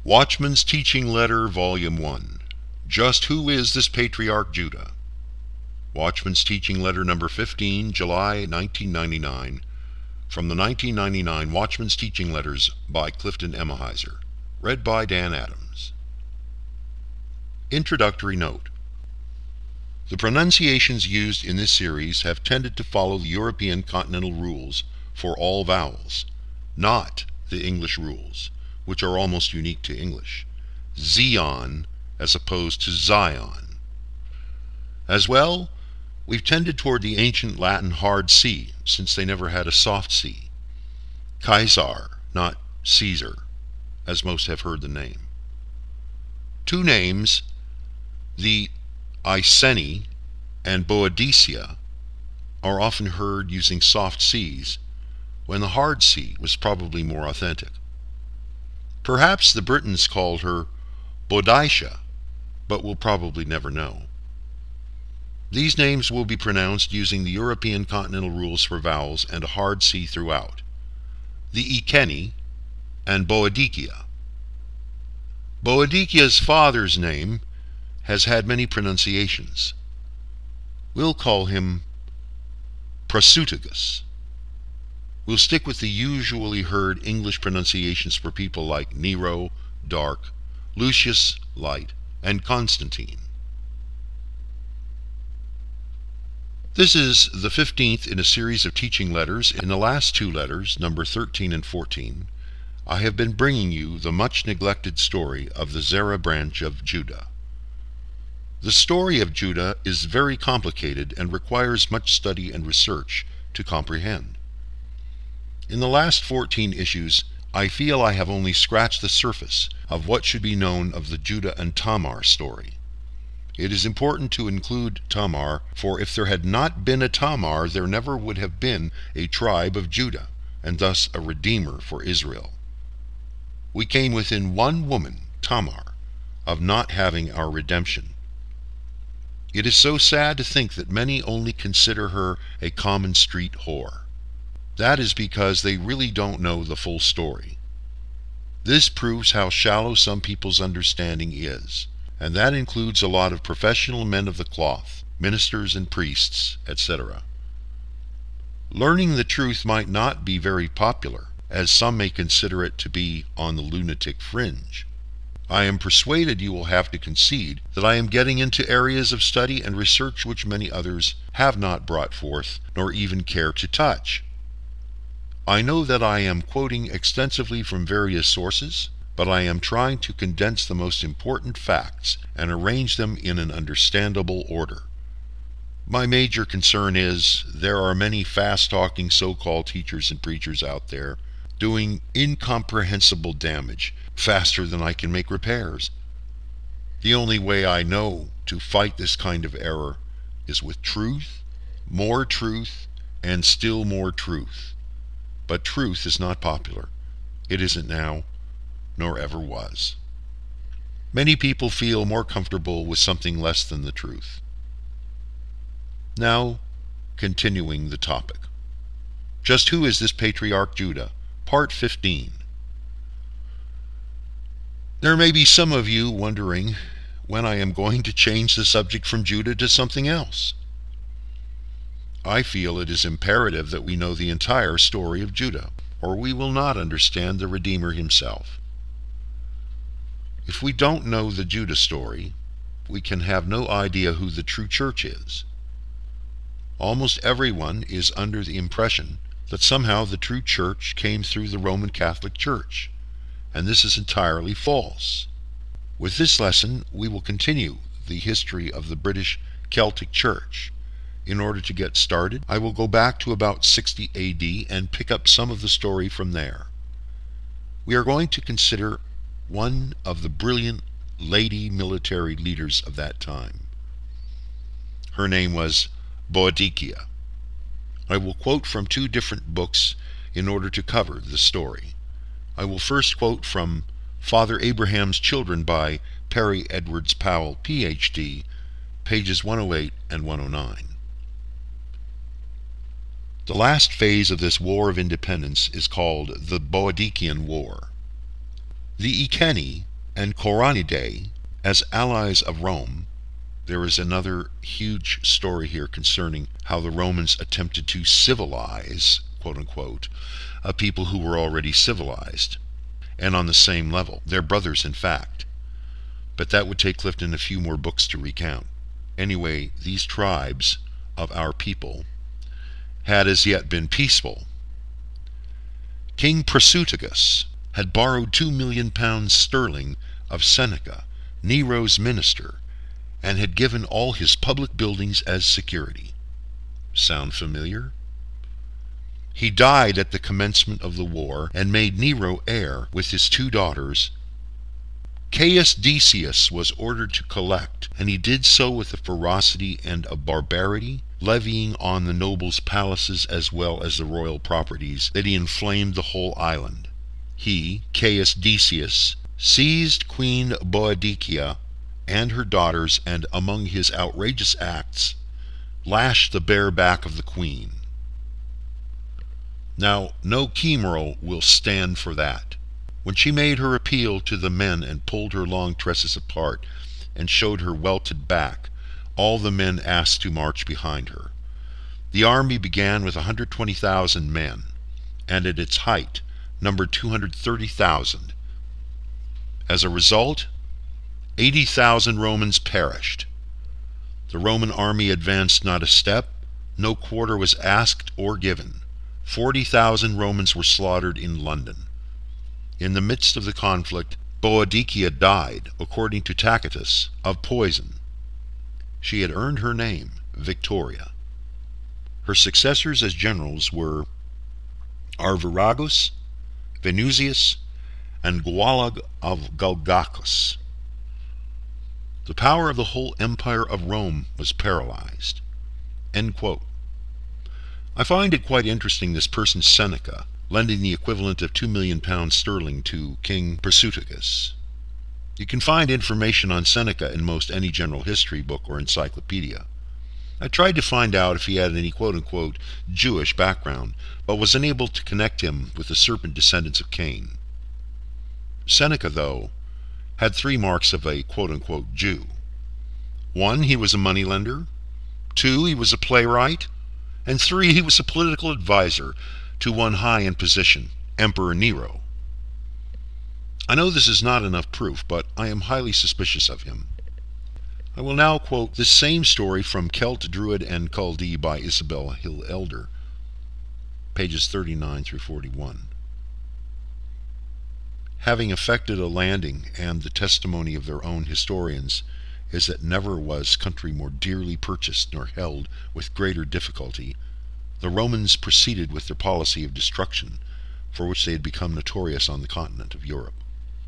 Watchman's Teaching Letter, Volume 1. Just Who is this Patriarch Judah? Watchman's Teaching Letter number 15, July 1999, from the 1999 Watchman's Teaching Letters by Clifton Emahiser. Read by Dan Adams. Introductory Note. The pronunciations used in this series have tended to follow the European continental rules for all vowels, not the English rules, which are almost unique to English. Zion as opposed to Zion. As well, we've tended toward the ancient Latin hard C, since they never had a soft C. Caesar, not Caesar, as most have heard the name. Two names, the Iceni and Boadicea, are often heard using soft Cs, when the hard C was probably more authentic. Perhaps the Britons called her Boadicea, but we'll probably never know. These names will be pronounced using the European continental rules for vowels and a hard C throughout. The Iceni and Boadicea. Boadicea's father's name has had many pronunciations. We'll call him Prasutagus. We'll stick with the usually heard English pronunciations for people like Nero, dark, Lucius, light, and Constantine. This is the 15th in a series of teaching letters. In the last two letters, number 13 and 14, I have been bringing you the much neglected story of the Zerah branch of Judah. The story of Judah is very complicated and requires much study and research to comprehend. In the last 14 issues, I feel I have only scratched the surface of what should be known of the Judah and Tamar story. It is important to include Tamar, for if there had not been a Tamar, there never would have been a tribe of Judah, and thus a redeemer for Israel. We came within one woman, Tamar, of not having our redemption. It is so sad to think that many only consider her a common street whore. That is because they really don't know the full story. This proves how shallow some people's understanding is, and that includes a lot of professional men of the cloth, ministers and priests, etc. Learning the truth might not be very popular, as some may consider it to be on the lunatic fringe. I am persuaded you will have to concede that I am getting into areas of study and research which many others have not brought forth, nor even care to touch. I know that I am quoting extensively from various sources, but I am trying to condense the most important facts and arrange them in an understandable order. My major concern is there are many fast-talking so-called teachers and preachers out there doing incomprehensible damage faster than I can make repairs. The only way I know to fight this kind of error is with truth, and still more truth. But truth is not popular. It isn't now, nor ever was. Many people feel more comfortable with something less than the truth. Now, continuing the topic. Just who is this Patriarch Judah? Part 15. There may be some of you wondering when I am going to change the subject from Judah to something else. I feel it is imperative that we know the entire story of Judah, or we will not understand the Redeemer himself. If we don't know the Judah story, we can have no idea who the true church is. Almost everyone is under the impression that somehow the true church came through the Roman Catholic Church, and this is entirely false. With this lesson, we will continue the history of the British Celtic Church. In order to get started, I will go back to about 60 AD and pick up some of the story from there. We are going to consider one of the brilliant lady military leaders of that time. Her name was Boadicea. I will quote from two different books in order to cover the story. I will first quote from Father Abraham's Children by Perry Edwards Powell, Ph.D., pages 108 and 109. The last phase of this War of Independence is called the Boadicean War. The Iceni and Coronidae as allies of Rome. There is another huge story here concerning how the Romans attempted to civilize, quote unquote, a people who were already civilized and on the same level. They're brothers, in fact. But that would take Clifton a few more books to recount. Anyway, these tribes of our people had as yet been peaceful. King Prasutagus had borrowed 2 million pounds sterling of Seneca, Nero's minister, and had given all his public buildings as security. Sound familiar? He died at the commencement of the war and made Nero heir with his 2 daughters. Caius Decius was ordered to collect, and he did so with a ferocity and a barbarity, levying on the nobles' palaces as well as the royal properties, that he inflamed the whole island. He, Caius Decius, seized Queen Boadicea and her daughters, and among his outrageous acts, lashed the bare back of the queen. Now, no Chimaeral will stand for that. When she made her appeal to the men and pulled her long tresses apart and showed her welted back, all the men asked to march behind her. The army began with 120,000 men, and at its height numbered 230,000. As a result, 80,000 Romans perished. The Roman army advanced not a step, no quarter was asked or given. 40,000 Romans were slaughtered in London. In the midst of the conflict, Boadicea died, according to Tacitus, of poison. She had earned her name, Victoria. Her successors as generals were Arviragus, Venusius, and Gualag of Galgacus. The power of the whole empire of Rome was paralyzed. End quote. I find it quite interesting, this person Seneca, lending the equivalent of 2 million pounds sterling to King Prasutagus. You can find information on Seneca in most any general history book or encyclopedia. I tried to find out if he had any quote-unquote Jewish background, but was unable to connect him with the serpent descendants of Cain. Seneca, though, had 3 marks of a quote-unquote Jew. 1, he was a moneylender. 2, he was a playwright. And 3, he was a political advisor to one high in position, Emperor Nero. I know this is not enough proof, but I am highly suspicious of him. I will now quote this same story from Celt, Druid, and Chaldee by Isabel Hill Elder, pages 39 through 41. Having effected a landing, and the testimony of their own historians is that never was country more dearly purchased nor held with greater difficulty, the Romans proceeded with their policy of destruction, for which they had become notorious on the continent of Europe.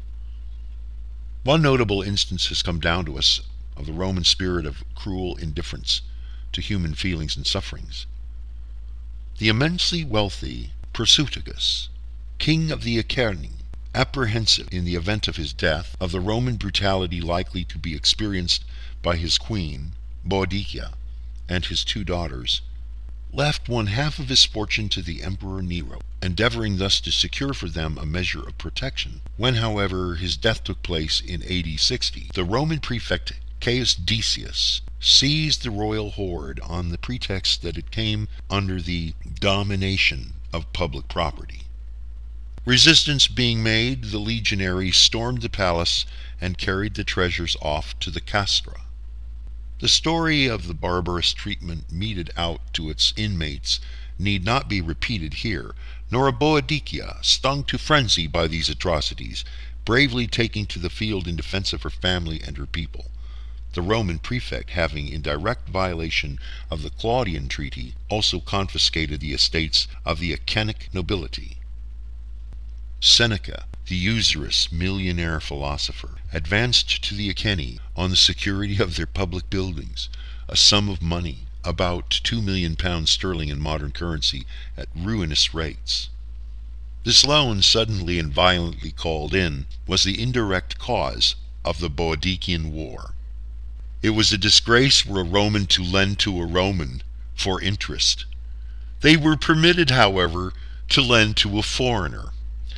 One notable instance has come down to us of the Roman spirit of cruel indifference to human feelings and sufferings. The immensely wealthy Prasutagus, king of the Acherni, apprehensive in the event of his death of the Roman brutality likely to be experienced by his queen, Boadicea, and his 2 daughters, left 1/2 of his fortune to the Emperor Nero, endeavoring thus to secure for them a measure of protection. When, however, his death took place in AD 60, the Roman prefect Caius Decius seized the royal hoard on the pretext that it came under the domination of public property. Resistance being made, the legionaries stormed the palace and carried the treasures off to the Castra. The story of the barbarous treatment meted out to its inmates need not be repeated here, nor of Boadicea, stung to frenzy by these atrocities, bravely taking to the field in defense of her family and her people, the Roman prefect having, in direct violation of the Claudian treaty, also confiscated the estates of the Achenic nobility. Seneca, the usurious millionaire philosopher, advanced to the Acheni, on the security of their public buildings, a sum of money, about 2 million pounds sterling in modern currency, at ruinous rates. This loan, suddenly and violently called in, was the indirect cause of the Boadicean War. It was a disgrace for a Roman to lend to a Roman for interest. They were permitted, however, to lend to a foreigner.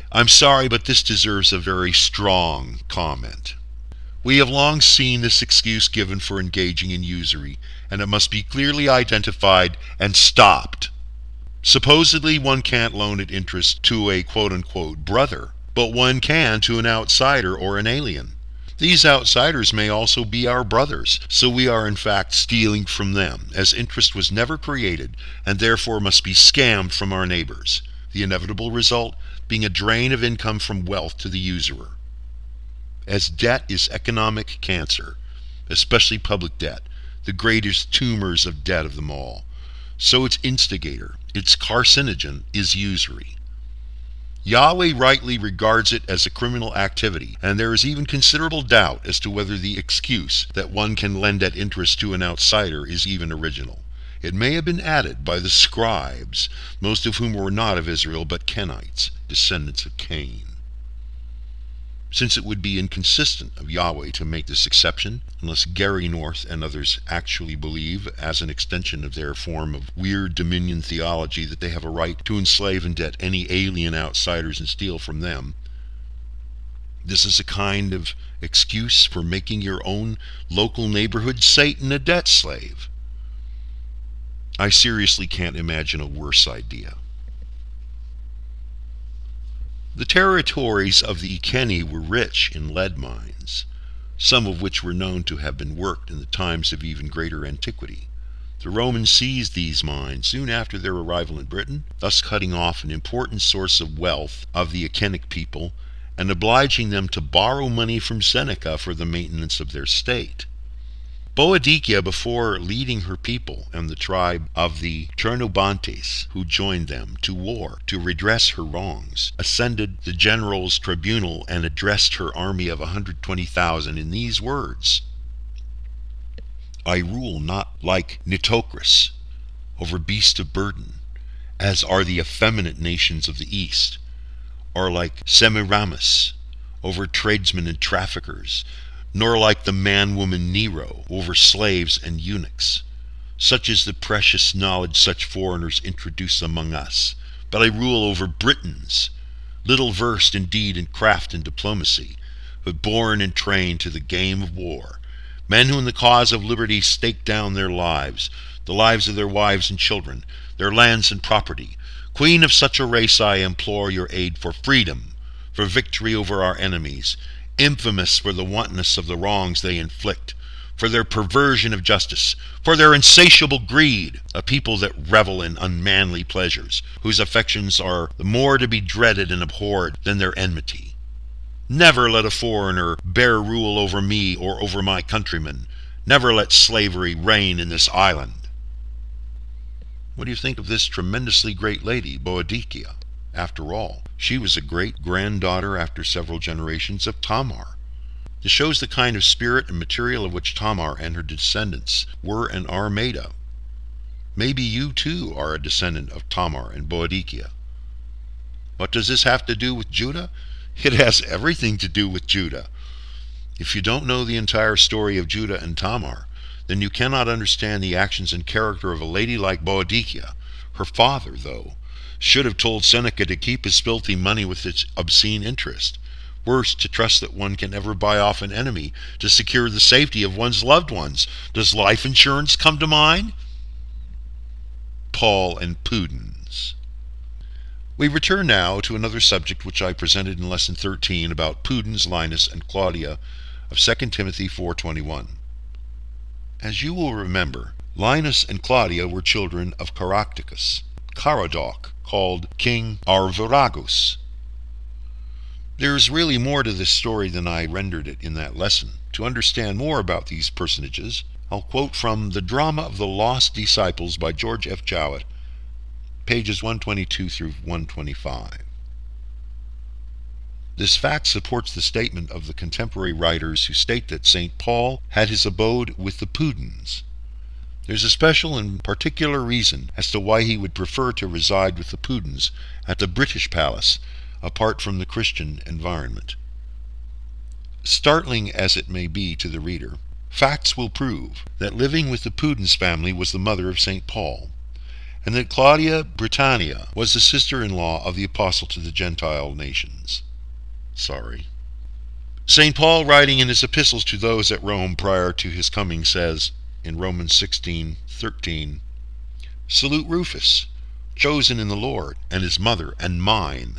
I'm sorry, but this deserves a very strong comment. We have long seen this excuse given for engaging in usury, and it must be clearly identified and stopped. Supposedly one can't loan at interest to a quote-unquote brother, but one can to an outsider or an alien. These outsiders may also be our brothers, so we are in fact stealing from them, as interest was never created and therefore must be scammed from our neighbors, the inevitable result being a drain of income from wealth to the usurer. As debt is economic cancer, especially public debt, the greatest tumors of debt of them all, so its instigator, its carcinogen, is usury. Yahweh rightly regards it as a criminal activity, and there is even considerable doubt as to whether the excuse that one can lend at interest to an outsider is even original. It may have been added by the scribes, most of whom were not of Israel but Kenites, descendants of Cain. Since it would be inconsistent of Yahweh to make this exception, unless Gary North and others actually believe, as an extension of their form of weird dominion theology, that they have a right to enslave and debt any alien outsiders and steal from them. This is a kind of excuse for making your own local neighborhood Satan a debt slave. I seriously can't imagine a worse idea. The territories of the Iceni were rich in lead mines, some of which were known to have been worked in the times of even greater antiquity. The Romans seized these mines soon after their arrival in Britain, thus cutting off an important source of wealth of the Icenic people and obliging them to borrow money from Seneca for the maintenance of their state. Boadicea, before leading her people and the tribe of the Trinobantes, who joined them, to war to redress her wrongs, ascended the general's tribunal and addressed her army of 120,000 in these words: I rule not like Nitocris over beasts of burden, as are the effeminate nations of the east, or like Semiramis over tradesmen and traffickers, nor like the man-woman Nero over slaves and eunuchs. Such is the precious knowledge such foreigners introduce among us. But I rule over Britons, little versed indeed in craft and diplomacy, but born and trained to the game of war, men who in the cause of liberty stake down their lives, the lives of their wives and children, their lands and property. Queen of such a race, I implore your aid for freedom, for victory over our enemies, infamous for the wantonness of the wrongs they inflict, for their perversion of justice, for their insatiable greed, a people that revel in unmanly pleasures, whose affections are the more to be dreaded and abhorred than their enmity. Never let a foreigner bear rule over me or over my countrymen. Never let slavery reign in this island. What do you think of this tremendously great lady, Boadicea? After all, she was a great-granddaughter after several generations of Tamar. This shows the kind of spirit and material of which Tamar and her descendants were and are made of. Maybe you too are a descendant of Tamar and Boadicea. What does this have to do with Judah? It has everything to do with Judah. If you don't know the entire story of Judah and Tamar, then you cannot understand the actions and character of a lady like Boadicea. Her father, though, should have told Seneca to keep his filthy money with its obscene interest. Worse, to trust that one can ever buy off an enemy to secure the safety of one's loved ones. Does life insurance come to mind? Paul and Pudens. We return now to another subject which I presented in Lesson 13 about Pudens, Linus, and Claudia of 2 Timothy 4:21. As you will remember, Linus and Claudia were children of Caractacus, Caradoc, called King Arviragus. There is really more to this story than I rendered it in that lesson. To understand more about these personages, I'll quote from The Drama of the Lost Disciples by George F. Jowett, pages 122 through 125. This fact supports the statement of the contemporary writers who state that St. Paul had his abode with the Pudens. There's a special and particular reason as to why he would prefer to reside with the Pudens at the British palace, apart from the Christian environment. Startling as it may be to the reader, facts will prove that living with the Pudens family was the mother of St. Paul, and that Claudia Britannia was the sister-in-law of the apostle to the Gentile nations. St. Paul, writing in his epistles to those at Rome prior to his coming, says in Romans 16:13, "Salute Rufus, chosen in the Lord, and his mother, and mine."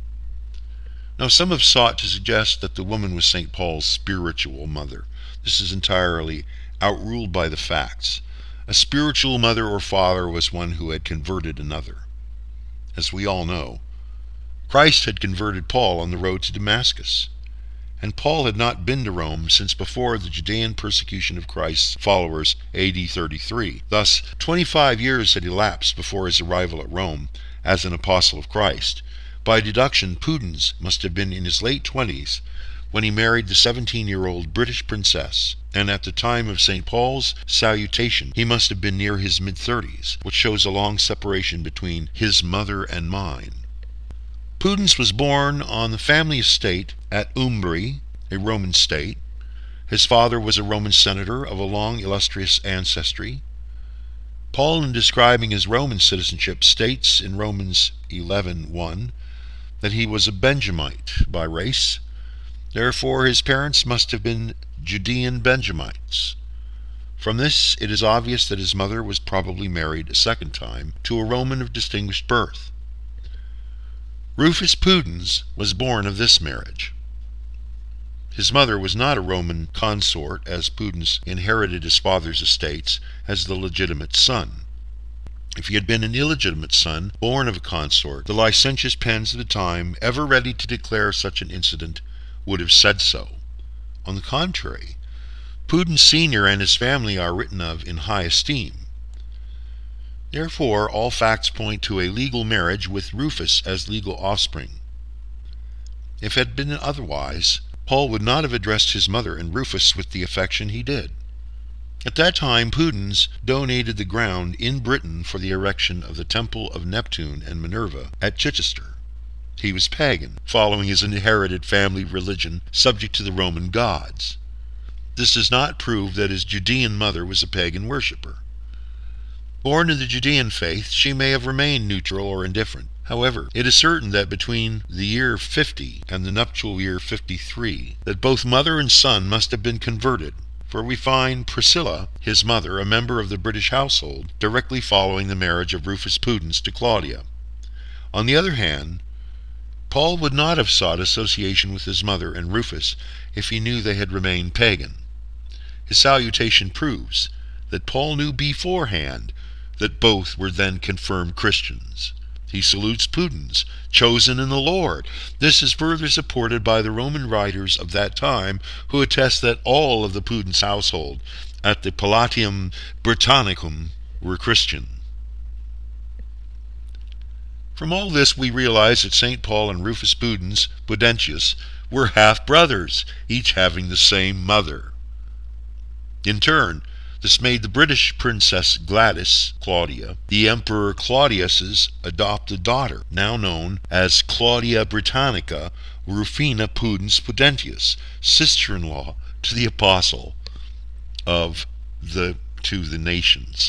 Now some have sought to suggest that the woman was St. Paul's spiritual mother. This is entirely outruled by the facts. A spiritual mother or father was one who had converted another. As we all know, Christ had converted Paul on the road to Damascus, and Paul had not been to Rome since before the Judean persecution of Christ's followers, AD 33. Thus, 25 years had elapsed before his arrival at Rome as an apostle of Christ. By deduction, Pudens must have been in his late 20s when he married the 17-year-old British princess, and at the time of St. Paul's salutation he must have been near his mid-30s, which shows a long separation between his mother and mine. Pudens was born on the family estate at Umbri, a Roman state. His father was a Roman senator of a long illustrious ancestry. Paul, in describing his Roman citizenship, states in Romans 11:1 that he was a Benjamite by race. Therefore his parents must have been Judean Benjamites. From this it is obvious that his mother was probably married a second time to a Roman of distinguished birth. Rufus Pudens was born of this marriage. His mother was not a Roman consort, as Pudens inherited his father's estates as the legitimate son. If he had been an illegitimate son, born of a consort, the licentious pens of the time, ever ready to declare such an incident, would have said so. On the contrary, Pudens Sr. and his family are written of in high esteem. Therefore, all facts point to a legal marriage with Rufus as legal offspring. If it had been otherwise, Paul would not have addressed his mother and Rufus with the affection he did. At that time, Pudens donated the ground in Britain for the erection of the temple of Neptune and Minerva at Chichester. He was pagan, following his inherited family religion subject to the Roman gods. This does not prove that his Judean mother was a pagan worshipper. Born in the Judean faith, she may have remained neutral or indifferent. However, it is certain that between the year 50 and the nuptial year 53, that both mother and son must have been converted, for we find Priscilla, his mother, a member of the British household, directly following the marriage of Rufus Pudens to Claudia. On the other hand, Paul would not have sought association with his mother and Rufus if he knew they had remained pagan. His salutation proves that Paul knew beforehand that both were then confirmed Christians. He salutes Pudens, chosen in the Lord. This is further supported by the Roman writers of that time, who attest that all of the Pudens household at the Palatium Britannicum were Christian. From all this we realize that St. Paul and Rufus Pudens Pudentius were half-brothers, each having the same mother. In turn, this made the British Princess Gladys, Claudia, the Emperor Claudius's adopted daughter, now known as Claudia Britannica Rufina Pudens Pudentius, sister-in-law to the apostle to the nations.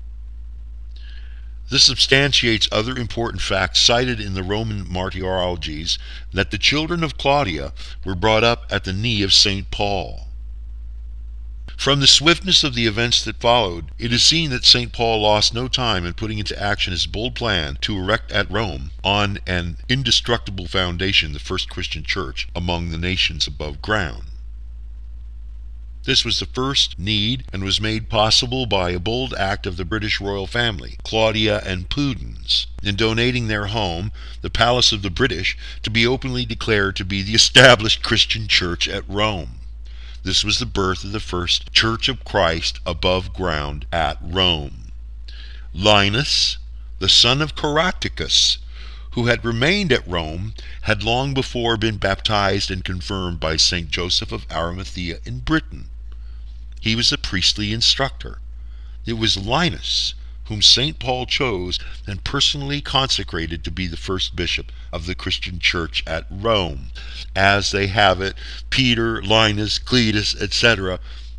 This substantiates other important facts cited in the Roman martyrologies, that the children of Claudia were brought up at the knee of St. Paul. From the swiftness of the events that followed, it is seen that St. Paul lost no time in putting into action his bold plan to erect at Rome, on an indestructible foundation, the first Christian church among the nations above ground. This was the first need, and was made possible by a bold act of the British royal family, Claudia and Pudens, in donating their home, the Palace of the British, to be openly declared to be the established Christian church at Rome. This was the birth of the first Church of Christ above ground at Rome. Linus, the son of Caractacus, who had remained at Rome, had long before been baptized and confirmed by St. Joseph of Arimathea in Britain. He was a priestly instructor. It was Linus whom St. Paul chose and personally consecrated to be the first bishop of the Christian church at Rome. As they have it, Peter, Linus, Cletus, etc.,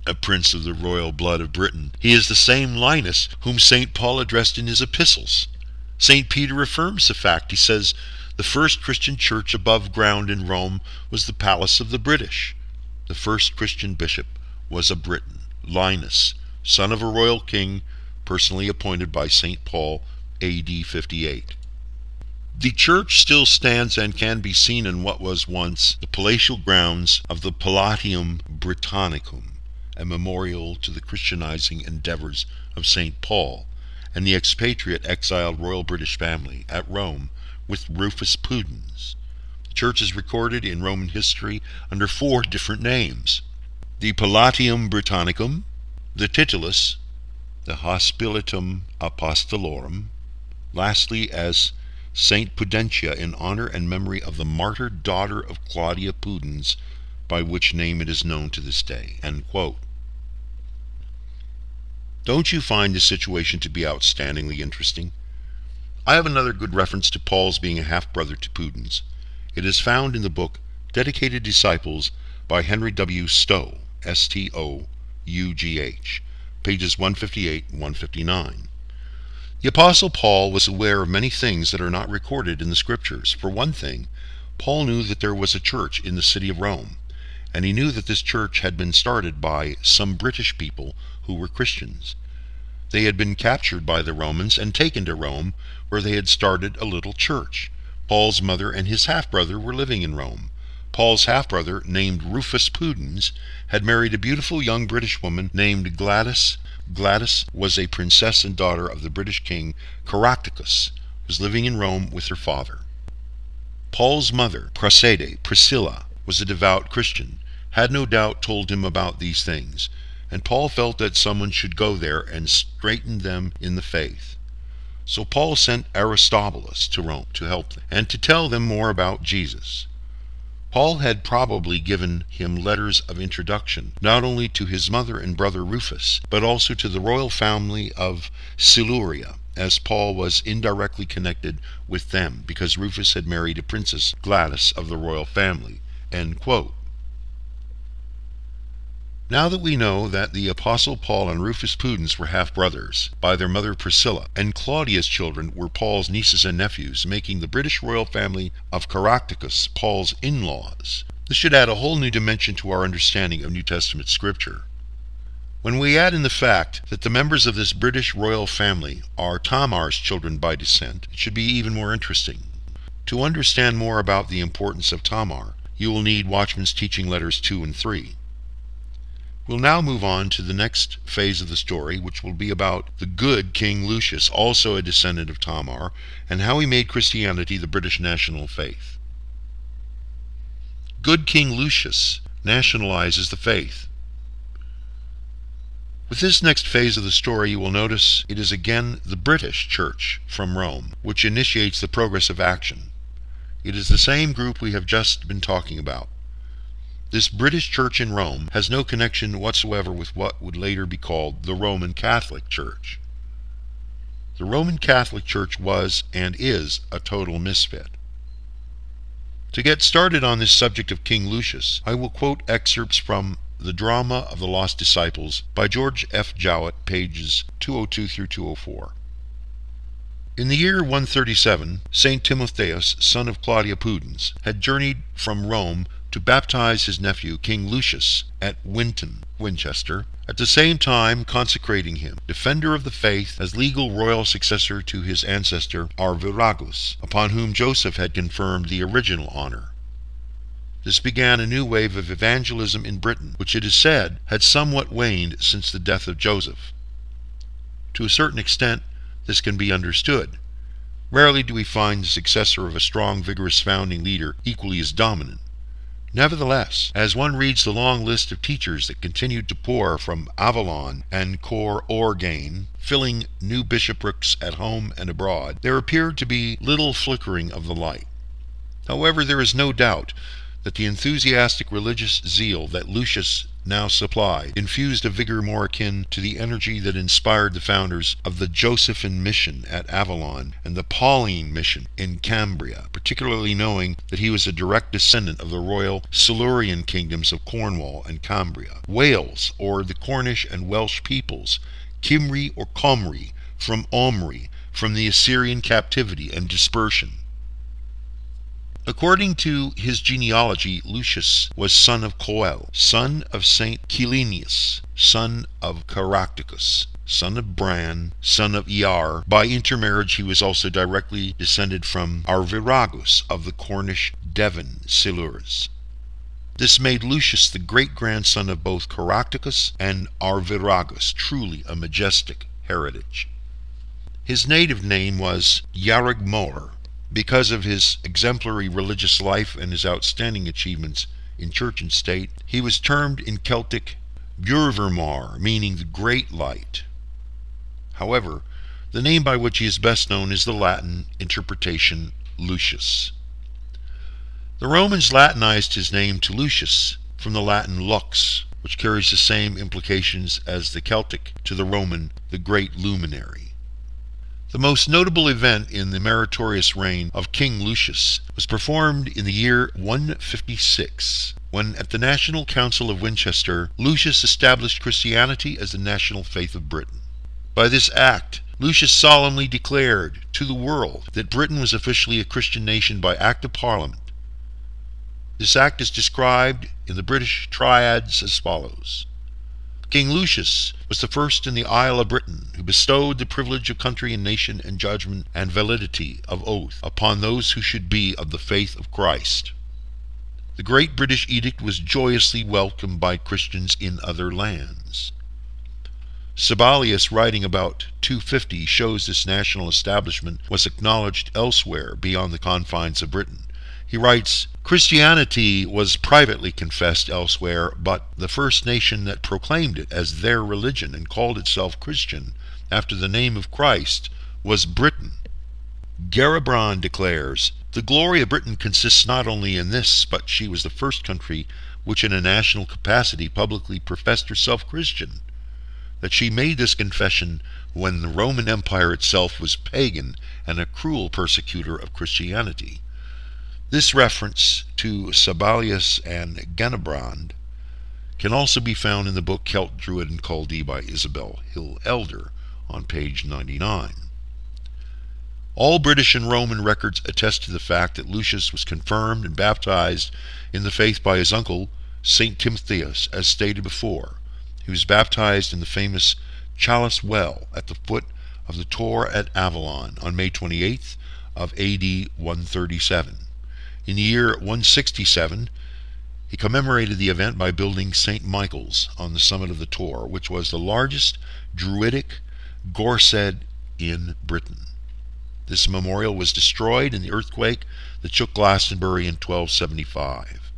a prince of the royal blood of Britain. He is the same Linus whom St. Paul addressed in his epistles. St. Peter affirms the fact. He says, "The first Christian church above ground in Rome was the palace of the British. The first Christian bishop was a Briton, Linus, son of a royal king, personally appointed by St. Paul, AD 58. The church still stands and can be seen in what was once the palatial grounds of the Palatium Britannicum, a memorial to the Christianizing endeavors of St. Paul and the expatriate exiled royal British family at Rome with Rufus Pudens. The church is recorded in Roman history under 4 different names: the Palatium Britannicum, the Titulus, the Hospitatum Apostolorum, lastly as Saint Pudentia, in honor and memory of the martyred daughter of Claudia Pudens, by which name it is known to this day." End quote. Don't you find this situation to be outstandingly interesting? I have another good reference to Paul's being a half-brother to Pudens. It is found in the book Dedicated Disciples by Henry W. Stough, S-T-O-U-G-H, pages 158 and 159. The Apostle Paul was aware of many things that are not recorded in the Scriptures. For one thing, Paul knew that there was a church in the city of Rome, and he knew that this church had been started by some British people who were Christians. They had been captured by the Romans and taken to Rome, where they had started a little church. Paul's mother and his half-brother were living in Rome. Paul's half-brother, named Rufus Pudens, had married a beautiful young British woman named Gladys. Gladys was a princess and daughter of the British king Caractacus, who was living in Rome with her father. Paul's mother, Priscilla, was a devout Christian, had no doubt told him about these things, and Paul felt that someone should go there and straighten them in the faith. So Paul sent Aristobulus to Rome to help them, and to tell them more about Jesus. Paul had probably given him letters of introduction, not only to his mother and brother Rufus, but also to the royal family of Siluria, as Paul was indirectly connected with them, because Rufus had married a princess, Gladys, of the royal family. End quote. Now that we know that the Apostle Paul and Rufus Pudens were half-brothers by their mother Priscilla, and Claudia's children were Paul's nieces and nephews, making the British royal family of Caractacus Paul's in-laws, this should add a whole new dimension to our understanding of New Testament Scripture. When we add in the fact that the members of this British royal family are Tamar's children by descent, it should be even more interesting. To understand more about the importance of Tamar, you will need Watchman's Teaching Letters 2 and 3. We'll now move on to the next phase of the story, which will be about the good King Lucius, also a descendant of Tamar, and how he made Christianity the British national faith. Good King Lucius nationalizes the faith. With this next phase of the story, you will notice it is again the British Church from Rome which initiates the progressive action. It is the same group we have just been talking about. This British Church in Rome has no connection whatsoever with what would later be called the Roman Catholic Church. The Roman Catholic Church was and is a total misfit. To get started on this subject of King Lucius, I will quote excerpts from The Drama of the Lost Disciples by George F. Jowett, pages 202 through 204. In the year 137, St. Timotheus, son of Claudia Pudens, had journeyed from Rome to baptize his nephew, King Lucius, at Winton, Winchester, at the same time consecrating him, defender of the faith, as legal royal successor to his ancestor Arviragus, upon whom Joseph had confirmed the original honor. This began a new wave of evangelism in Britain, which it is said had somewhat waned since the death of Joseph. To a certain extent, this can be understood. Rarely do we find the successor of a strong, vigorous founding leader equally as dominant. Nevertheless, as one reads the long list of teachers that continued to pour from Avalon and Cor Orgain, filling new bishoprics at home and abroad, there appeared to be little flickering of the light. However, there is no doubt that the enthusiastic religious zeal that Lucius now supplied infused a vigor more akin to the energy that inspired the founders of the Josephian mission at Avalon and the Pauline mission in Cambria, particularly knowing that he was a direct descendant of the royal Silurian kingdoms of Cornwall and Cambria, Wales, or the Cornish and Welsh peoples, Cymri or Comri, from Omri, from the Assyrian captivity and dispersion. According to his genealogy, Lucius was son of Coel, son of Saint Calenius, son of Caractacus, son of Bran, son of Iar. By intermarriage he was also directly descended from Arviragus of the Cornish Devon Silures. This made Lucius the great-grandson of both Caractacus and Arviragus, truly a majestic heritage. His native name was Yaragmor. Because of his exemplary religious life and his outstanding achievements in church and state, he was termed in Celtic Björvermar, meaning the Great Light. However, the name by which he is best known is the Latin interpretation Lucius. The Romans Latinized his name to Lucius from the Latin lux, which carries the same implications as the Celtic to the Roman, the great luminary. The most notable event in the meritorious reign of King Lucius was performed in the year 156, when at the National Council of Winchester, Lucius established Christianity as the national faith of Britain. By this act, Lucius solemnly declared to the world that Britain was officially a Christian nation by Act of Parliament. This act is described in the British Triads as follows. King Lucius was the first in the Isle of Britain who bestowed the privilege of country and nation and judgment and validity of oath upon those who should be of the faith of Christ. The great British edict was joyously welcomed by Christians in other lands. Sabellius, writing about 250, shows this national establishment was acknowledged elsewhere beyond the confines of Britain. He writes, Christianity was privately confessed elsewhere, but the first nation that proclaimed it as their religion and called itself Christian after the name of Christ was Britain. Garibrand declares, the glory of Britain consists not only in this, but she was the first country which in a national capacity publicly professed herself Christian. That she made this confession when the Roman Empire itself was pagan and a cruel persecutor of Christianity. This reference to Sabellius and Genibrand can also be found in the book Celt, Druid, and Chaldee by Isabel Hill Elder on page 99. All British and Roman records attest to the fact that Lucius was confirmed and baptized in the faith by his uncle, St. Timotheus, as stated before. He was baptized in the famous Chalice Well at the foot of the Tor at Avalon on May 28th of AD 137. In the year 167, he commemorated the event by building St. Michael's on the summit of the Tor, which was the largest Druidic gorsedd in Britain. This memorial was destroyed in the earthquake that shook Glastonbury in 1275.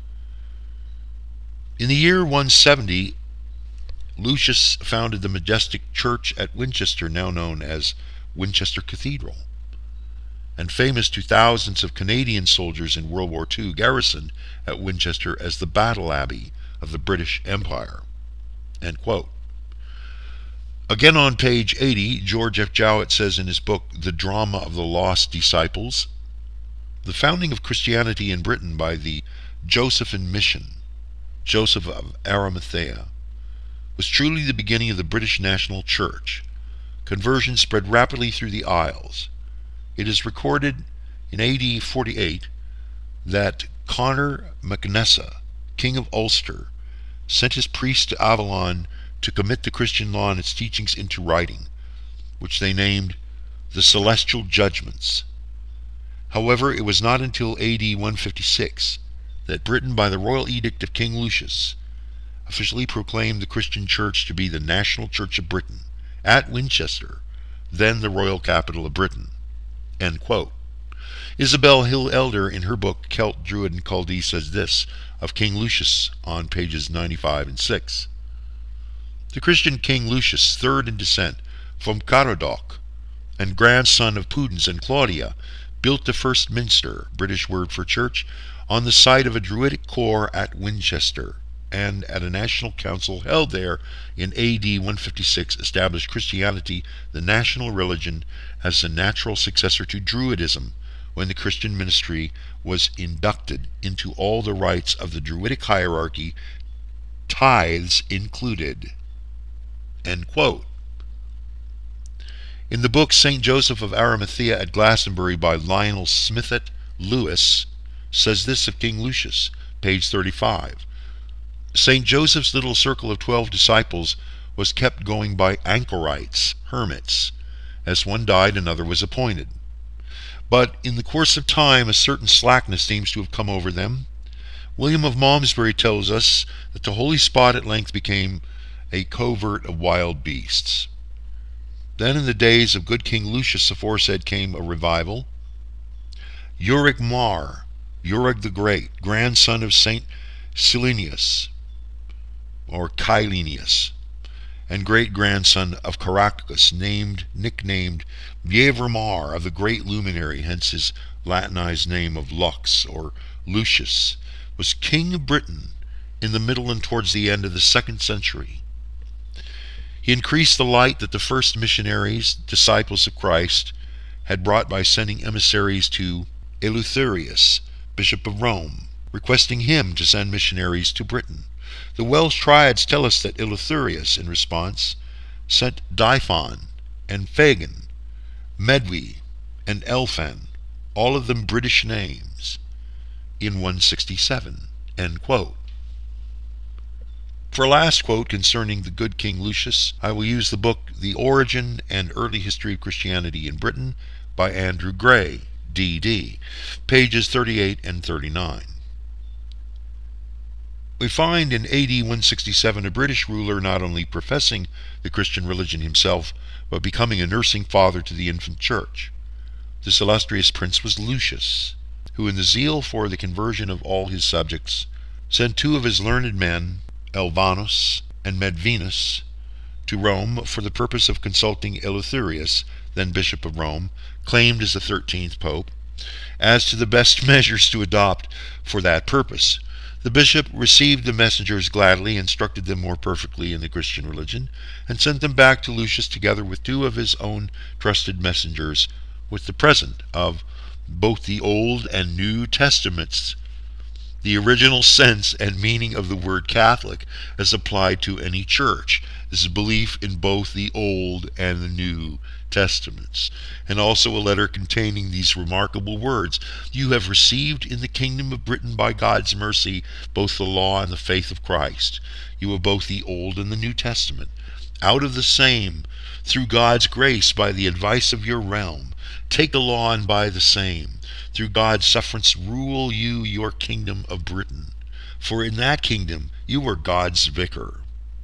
In the year 170, Lucius founded the majestic church at Winchester, now known as Winchester Cathedral, and famous to thousands of Canadian soldiers in World War II, garrisoned at Winchester as the Battle Abbey of the British Empire. End quote. Again on page 80, George F. Jowett says in his book, The Drama of the Lost Disciples, the founding of Christianity in Britain by the Josephian mission, Joseph of Arimathea, was truly the beginning of the British National Church. Conversion spread rapidly through the Isles. It is recorded in AD 48 that Conor MacNessa, king of Ulster, sent his priests to Avalon to commit the Christian law and its teachings into writing, which they named the Celestial Judgments. However, it was not until AD 156 that Britain, by the royal edict of King Lucius, officially proclaimed the Christian Church to be the National Church of Britain, at Winchester, then the royal capital of Britain. End quote. Isabel Hill Elder, in her book Celt, Druid, and Chaldee, says this of King Lucius on pages 95 and 6. The Christian King Lucius, third in descent from Caradoc, and grandson of Pudens and Claudia, built the first minster, British word for church, on the site of a Druidic core at Winchester, and at a national council held there in AD 156 established Christianity, the national religion, as the natural successor to Druidism, when the Christian ministry was inducted into all the rites of the Druidic hierarchy, tithes included." End quote. In the book St. Joseph of Arimathea at Glastonbury by Lionel Smithet Lewis says this of King Lucius, page 35. "St. Joseph's little circle of 12 disciples was kept going by anchorites, hermits. As one died, another was appointed. But in the course of time a certain slackness seems to have come over them. William of Malmesbury tells us that the holy spot at length became a covert of wild beasts. Then in the days of good King Lucius aforesaid came a revival. Urig Mar, Urig the Great, grandson of St. Silenius, or Kylenius, and great-grandson of Caractacus, nicknamed Bievramar, of the great luminary, hence his Latinized name of Lux, or Lucius, was king of Britain in the middle and towards the end of the 2nd century. He increased the light that the first missionaries, disciples of Christ, had brought by sending emissaries to Eleutherius, Bishop of Rome, requesting him to send missionaries to Britain. The Welsh triads tell us that Eleutherius, in response, sent Dyphon and Fagin, Medwi and Elphan, all of them British names, in 167. End quote. For a last quote concerning the good King Lucius, I will use the book The Origin and Early History of Christianity in Britain by Andrew Gray, D.D., pages 38 and 39. We find in AD 167 a British ruler not only professing the Christian religion himself, but becoming a nursing father to the infant church. This illustrious prince was Lucius, who in the zeal for the conversion of all his subjects sent 2 of his learned men, Elvanus and Medvinus, to Rome for the purpose of consulting Eleutherius, then Bishop of Rome, claimed as the 13th Pope, as to the best measures to adopt for that purpose. The bishop received the messengers gladly, instructed them more perfectly in the Christian religion, and sent them back to Lucius together with 2 of his own trusted messengers, with the present of both the Old and New Testaments, the original sense and meaning of the word Catholic as applied to any church. This is belief in both the Old and the New Testaments, and also a letter containing these remarkable words: "You have received in the kingdom of Britain by God's mercy both the law and the faith of Christ. You have both the Old and the New Testament. Out of the same, through God's grace, by the advice of your realm, take a law, and by the same, through God's sufferance, rule you your kingdom of Britain. For in that kingdom you are God's vicar."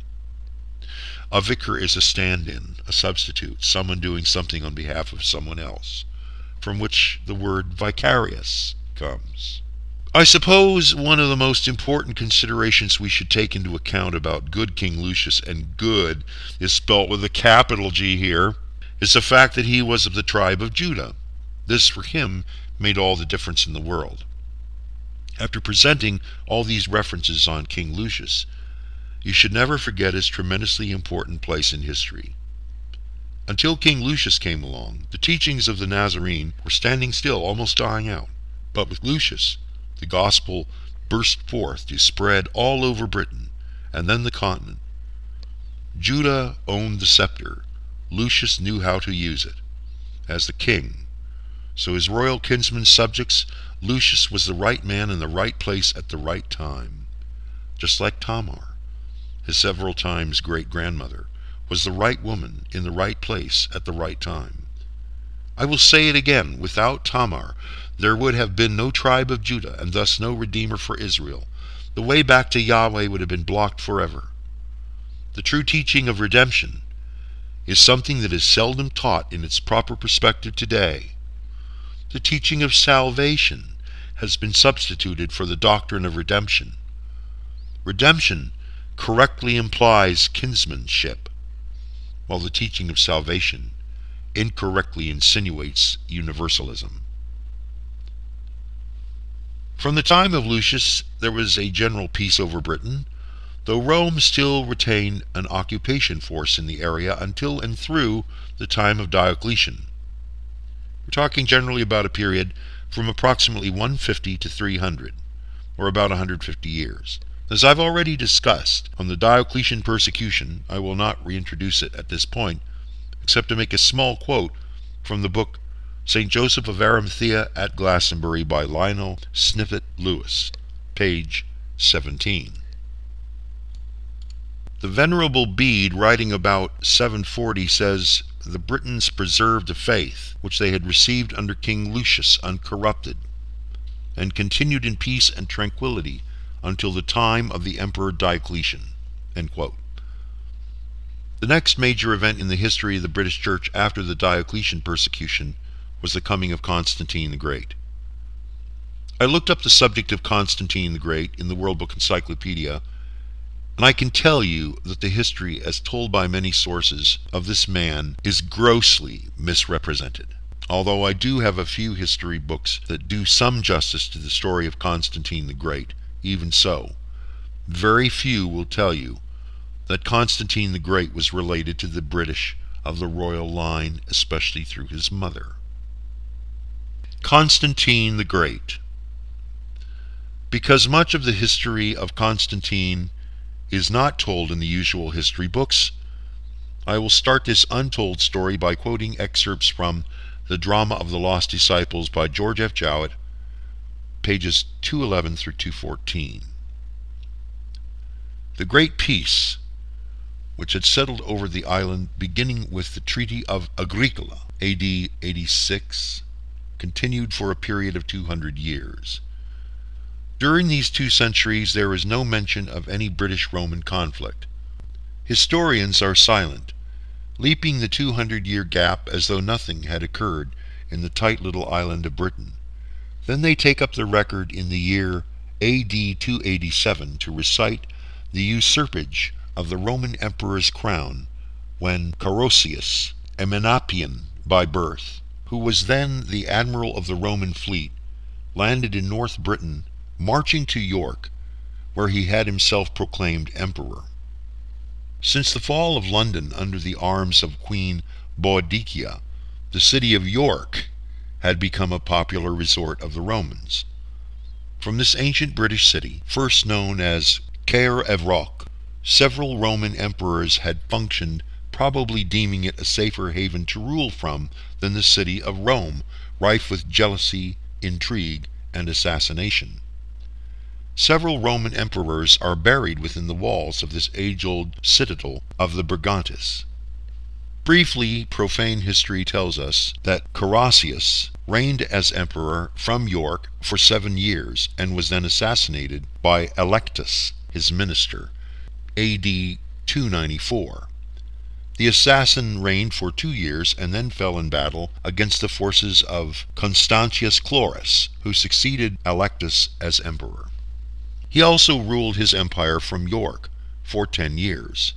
A vicar is a stand-in, a substitute, someone doing something on behalf of someone else, from which the word vicarious comes. I suppose one of the most important considerations we should take into account about good King Lucius, and good is spelt with a capital G here, is the fact that he was of the tribe of Judah. This, for him, made all the difference in the world. After presenting all these references on King Lucius, you should never forget his tremendously important place in history. Until King Lucius came along, the teachings of the Nazarene were standing still, almost dying out. But with Lucius, the gospel burst forth to spread all over Britain, and then the continent. Judah owned the scepter. Lucius knew how to use it. As the king, so his royal kinsman's subjects, Lucius was the right man in the right place at the right time. Just like Tamar, his several times great-grandmother, was the right woman in the right place at the right time. I will say it again, without Tamar, there would have been no tribe of Judah, and thus no Redeemer for Israel. The way back to Yahweh would have been blocked forever. The true teaching of redemption is something that is seldom taught in its proper perspective today. The teaching of salvation has been substituted for the doctrine of redemption. Redemption correctly implies kinsmanship, while the teaching of salvation incorrectly insinuates universalism. From the time of Lucius there was a general peace over Britain, though Rome still retained an occupation force in the area until and through the time of Diocletian. We're talking generally about a period from approximately 150 to 300, or about 150 years. As I've already discussed on the Diocletian persecution, I will not reintroduce it at this point, except to make a small quote from the book St. Joseph of Arimathea at Glastonbury by Lionel Snippet Lewis, page 17. The Venerable Bede, writing about 740, says, "The Britons preserved a faith which they had received under King Lucius uncorrupted, and continued in peace and tranquillity until the time of the Emperor Diocletian." End quote. The next major event in the history of the British Church after the Diocletian persecution was the coming of Constantine the Great. I looked up the subject of Constantine the Great in the World Book Encyclopedia, and I can tell you that the history, as told by many sources, of this man is grossly misrepresented. Although I do have a few history books that do some justice to the story of Constantine the Great, even so, very few will tell you that Constantine the Great was related to the British of the royal line, especially through his mother. Constantine the Great. Because much of the history of Constantine is not told in the usual history books, I will start this untold story by quoting excerpts from The Drama of the Lost Disciples by George F. Jowett, pages 211 through 214. The great peace which had settled over the island beginning with the Treaty of Agricola, AD 86, continued for a period of 200 years. During these 2 centuries there is no mention of any British-Roman conflict. Historians are silent, leaping the 200-year gap as though nothing had occurred in the tight little island of Britain. Then they take up the record in the year AD 287 to recite the usurpage of the Roman emperor's crown when Carausius, a Menapian by birth, who was then the admiral of the Roman fleet, landed in North Britain, marching to York, where he had himself proclaimed emperor. Since the fall of London under the arms of Queen Boadicea, the city of York had become a popular resort of the Romans. From this ancient British city, first known as Caer Evroc, several Roman emperors had functioned, probably deeming it a safer haven to rule from than the city of Rome, rife with jealousy, intrigue, and assassination. Several Roman emperors are buried within the walls of this age-old citadel of the Brigantes. Briefly, profane history tells us that Carausius reigned as emperor from York for 7 years and was then assassinated by Electus, his minister, AD 294. The assassin reigned for 2 years and then fell in battle against the forces of Constantius Chlorus, who succeeded Electus as emperor. He also ruled his empire from York for 10 years.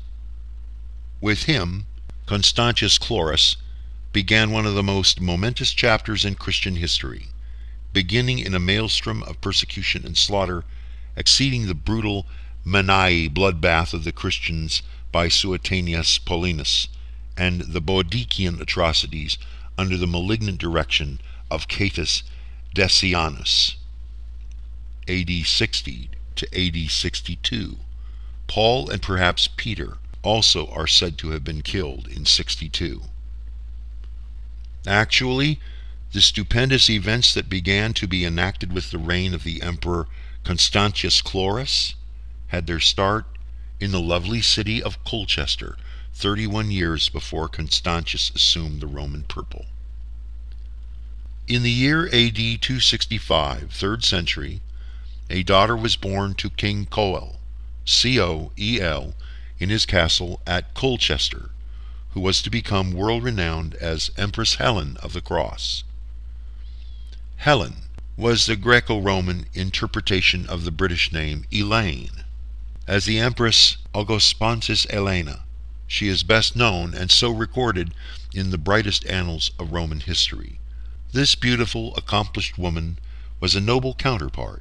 With him, Constantius Chlorus began one of the most momentous chapters in Christian history, beginning in a maelstrom of persecution and slaughter, exceeding the brutal Mannai bloodbath of the Christians by Suetonius Paulinus, and the Boadician atrocities under the malignant direction of Catus Decianus, AD 60 to AD 62. Paul and perhaps Peter also are said to have been killed in 62. Actually, the stupendous events that began to be enacted with the reign of the Emperor Constantius Chlorus had their start in the lovely city of Colchester, 31 years before Constantius assumed the Roman purple. In the year AD 265, 3rd century, a daughter was born to King Coel, C-O-E-L, in his castle at Colchester, who was to become world-renowned as Empress Helen of the Cross. Helen was the Greco-Roman interpretation of the British name Elaine. As the Empress Auguspantis Helena, she is best known and so recorded in the brightest annals of Roman history. This beautiful, accomplished woman was a noble counterpart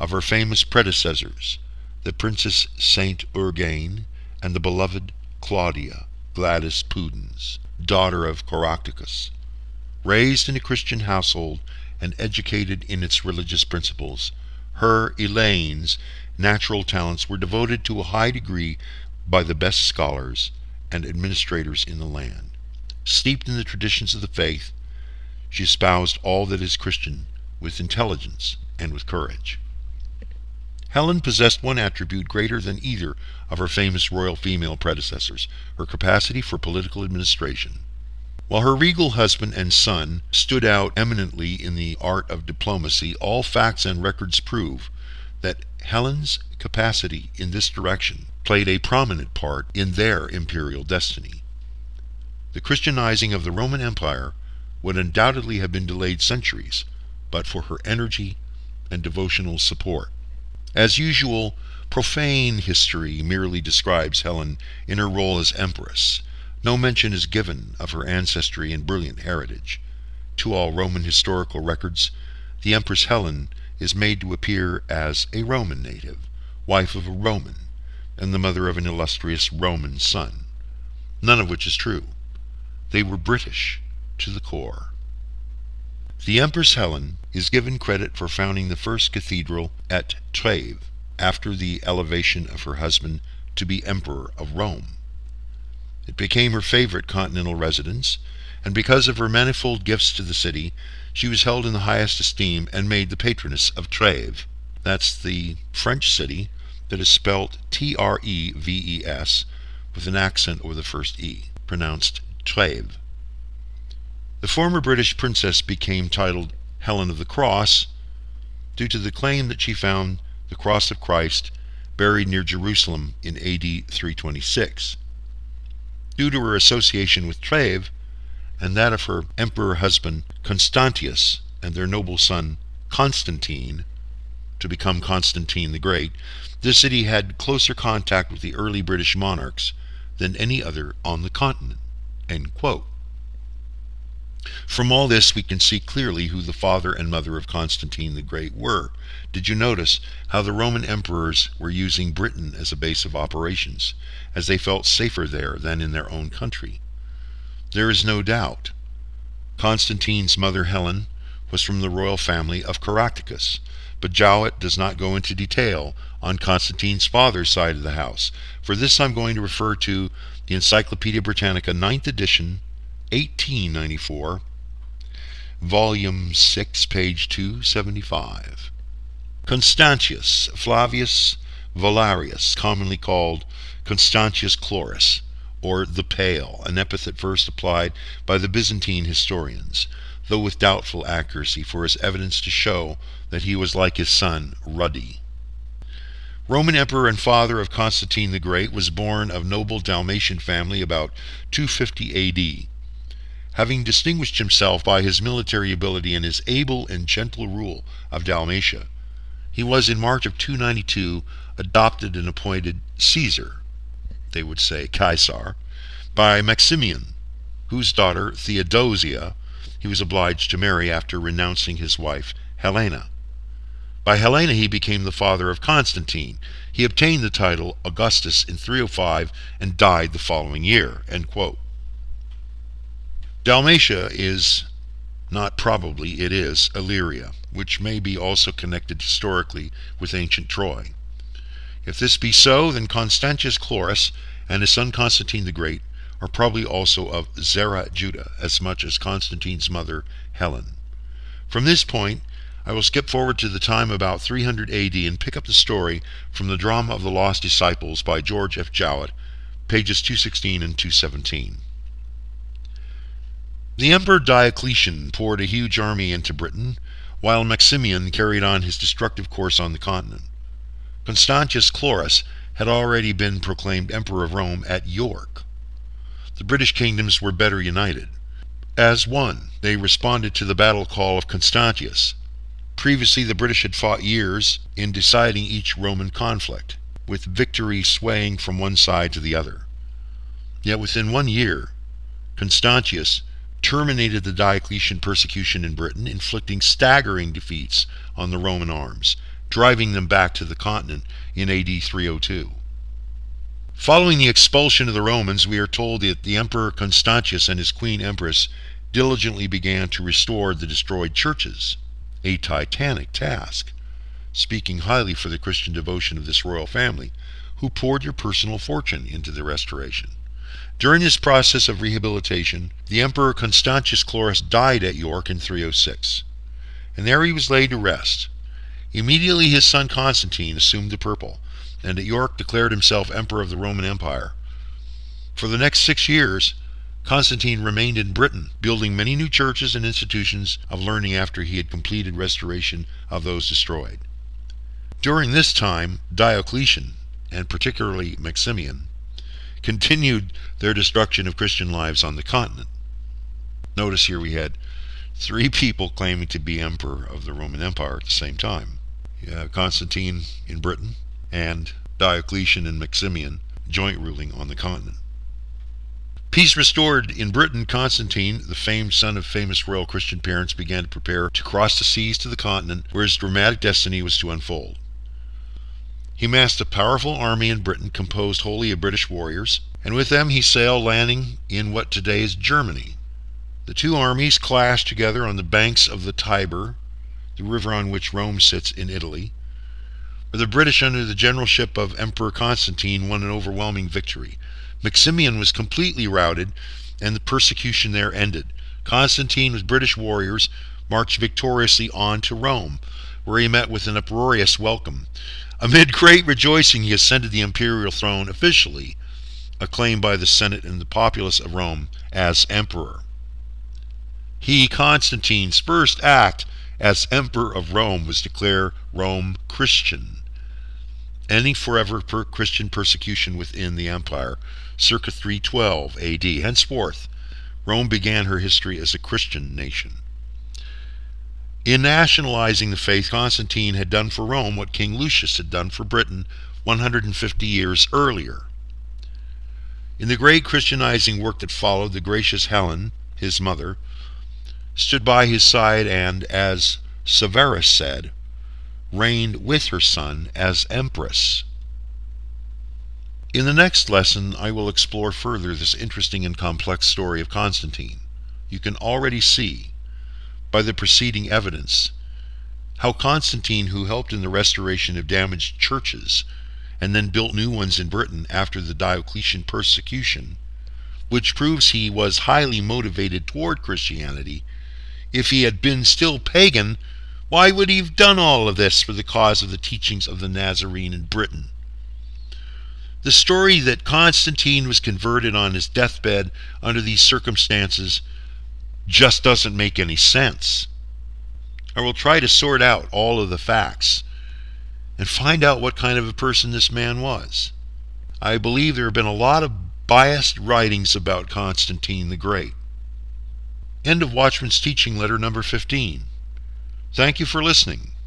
of her famous predecessors, the Princess Saint Urgain and the beloved Claudia Gladys Pudens, daughter of Caractacus. Raised in a Christian household and educated in its religious principles, her, Elaine's, natural talents were devoted to a high degree by the best scholars and administrators in the land. Steeped in the traditions of the faith, she espoused all that is Christian with intelligence and with courage. Helen possessed one attribute greater than either of her famous royal female predecessors, her capacity for political administration. While her regal husband and son stood out eminently in the art of diplomacy, all facts and records prove that Helen's capacity in this direction played a prominent part in their imperial destiny. The Christianizing of the Roman Empire would undoubtedly have been delayed centuries, but for her energy and devotional support. As usual, profane history merely describes Helen in her role as empress. No mention is given of her ancestry and brilliant heritage. To all Roman historical records, the Empress Helen is made to appear as a Roman native, wife of a Roman, and the mother of an illustrious Roman son, none of which is true. They were British to the core. The Empress Helen is given credit for founding the first cathedral at Trèves after the elevation of her husband to be Emperor of Rome. It became her favorite continental residence, and because of her manifold gifts to the city, she was held in the highest esteem and made the patroness of Trèves. That's the French city that is spelled Treves with an accent over the first E, pronounced Trèves. The former British princess became titled Helen of the Cross due to the claim that she found the cross of Christ buried near Jerusalem in AD 326. Due to her association with Trèves and that of her emperor husband Constantius and their noble son Constantine, to become Constantine the Great, this city had closer contact with the early British monarchs than any other on the continent." End quote. From all this we can see clearly who the father and mother of Constantine the Great were. Did you notice how the Roman emperors were using Britain as a base of operations, as they felt safer there than in their own country? There is no doubt. Constantine's mother Helen was from the royal family of Caractacus, but Jowett does not go into detail on Constantine's father's side of the house. For this I'm going to refer to the Encyclopedia Britannica 9th edition, 1894, Volume 6, page 275. Constantius Flavius Valerius, commonly called Constantius Chlorus, or the Pale, an epithet first applied by the Byzantine historians, though with doubtful accuracy, for his evidence to show that he was like his son, ruddy. Roman emperor and father of Constantine the Great, was born of noble Dalmatian family about 250 A.D. Having distinguished himself by his military ability and his able and gentle rule of Dalmatia, he was in March of 292 adopted and appointed Caesar, they would say Caesar, by Maximian, whose daughter Theodosia he was obliged to marry after renouncing his wife Helena. By Helena he became the father of Constantine. He obtained the title Augustus in 305 and died the following year. End quote. Dalmatia is, not probably, it is, Illyria, which may be also connected historically with ancient Troy. If this be so, then Constantius Chlorus and his son Constantine the Great are probably also of Zerah Judah, as much as Constantine's mother Helen. From this point, I will skip forward to the time about 300 A.D. and pick up the story from the Drama of the Lost Disciples by George F. Jowett, pages 216 and 217. The Emperor Diocletian poured a huge army into Britain, while Maximian carried on his destructive course on the continent. Constantius Chlorus had already been proclaimed Emperor of Rome at York. The British kingdoms were better united. As one, they responded to the battle call of Constantius. Previously, the British had fought years in deciding each Roman conflict, with victory swaying from one side to the other. Yet within 1 year, Constantius terminated the Diocletian persecution in Britain, inflicting staggering defeats on the Roman arms, driving them back to the continent in AD 302. Following the expulsion of the Romans, we are told that the Emperor Constantius and his Queen Empress diligently began to restore the destroyed churches, a titanic task, speaking highly for the Christian devotion of this royal family, who poured their personal fortune into the restoration. During this process of rehabilitation, the Emperor Constantius Chlorus died at York in 306, and there he was laid to rest. Immediately his son Constantine assumed the purple, and at York declared himself Emperor of the Roman Empire. For the next 6 years, Constantine remained in Britain, building many new churches and institutions of learning after he had completed restoration of those destroyed. During this time, Diocletian, and particularly Maximian, continued their destruction of Christian lives on the continent. Notice here we had 3 people claiming to be Emperor of the Roman Empire at the same time. You have Constantine in Britain, and Diocletian and Maximian joint ruling on the continent. Peace restored in Britain, Constantine, the famed son of famous royal Christian parents, began to prepare to cross the seas to the continent where his dramatic destiny was to unfold. He massed a powerful army in Britain composed wholly of British warriors, and with them he sailed, landing in what today is Germany. The 2 armies clashed together on the banks of the Tiber, the river on which Rome sits in Italy, where the British, under the generalship of Emperor Constantine, won an overwhelming victory. Maximian was completely routed, and the persecution there ended. Constantine, with British warriors, marched victoriously on to Rome, where he met with an uproarious welcome. Amid great rejoicing, he ascended the imperial throne officially, acclaimed by the Senate and the populace of Rome as emperor. He, Constantine's first act as Emperor of Rome was to declare Rome Christian, ending forever Christian persecution within the empire, circa 312 AD. Henceforth, Rome began her history as a Christian nation. In nationalizing the faith, Constantine had done for Rome what King Lucius had done for Britain 150 years earlier. In the great Christianizing work that followed, the gracious Helen, his mother, stood by his side and, as Severus said, reigned with her son as empress. In the next lesson, I will explore further this interesting and complex story of Constantine. You can already see, by the preceding evidence, how Constantine, who helped in the restoration of damaged churches and then built new ones in Britain after the Diocletian persecution, which proves he was highly motivated toward Christianity. If he had been still pagan, why would he have done all of this for the cause of the teachings of the Nazarene in Britain? The story that Constantine was converted on his deathbed under these circumstances just doesn't make any sense. I will try to sort out all of the facts and find out what kind of a person this man was. I believe there have been a lot of biased writings about Constantine the Great. End of Watchman's Teaching Letter number 15. Thank you for listening.